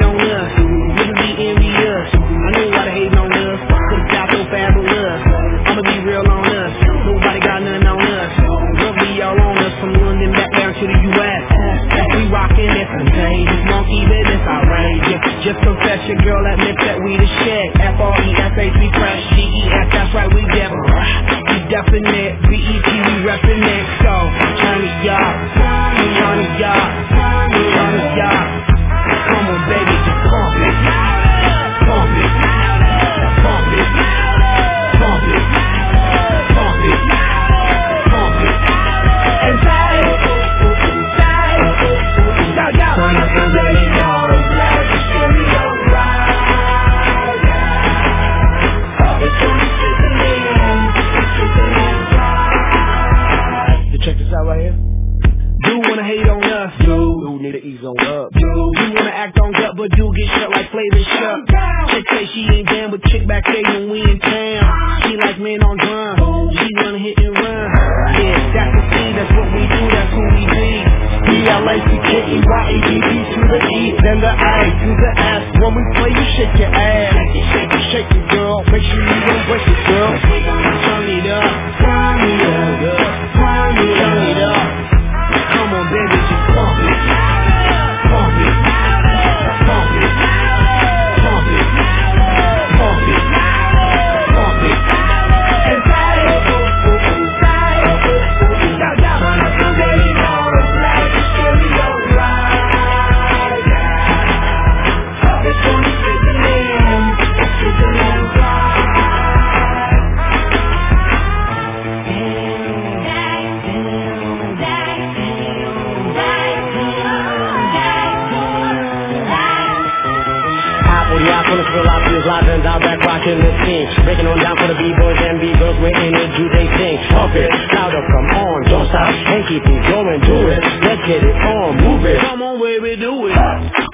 on us. Niggas be envious. I know why they hating on us. Cause the South so fabulous. I'ma be real on us. Nobody got nothing on us. Rugby all on us from London back down to the U.S. We rockin' this contagious monkey business outrageous. Just confess your girl admits that we the shit. F-R-E-S-H, we fresh. G-E-S, that's right, we different. We definite. B-E-T, we reppin' it. So, turn it up. Turn it up. Turn it up. Come on, baby, just pump it. Pump it. Pump it. Pump it. Pump it. Pump it. And say, turn up the radio. Let the stereo ride. It's only sitting in. You check this out right here. Do wanna hate on us, do need to ease on up, do wanna act on gut, but do get shut like Flavor Shut. Chick say she ain't down, but chick back there when we in town. She like men on drum, she wanna hit and run. Yeah, that's the thing, that's what we do, that's who we be. B-L-A-C-K-E-Y-E-D-D to the E, then the A to the S. When we play, you shake your ass. Shake it, girl. Make sure you don't break it, girl. Turn it up. Turn it up. Turn it up. Come on, baby, just pump it. Pump it. Pump it. Pump it. Pump it. Pump it. And say, turn up the radio, let the stereo ride. It's only sitting in, sitting inside. Live and down back rocking the scene. Breaking on down for the B-boys and B-girls. We're in it, do they sing. Pump it, louder, come on, don't stop. And keep it going, do it. Let's get it on, move it. Come on, baby, do it.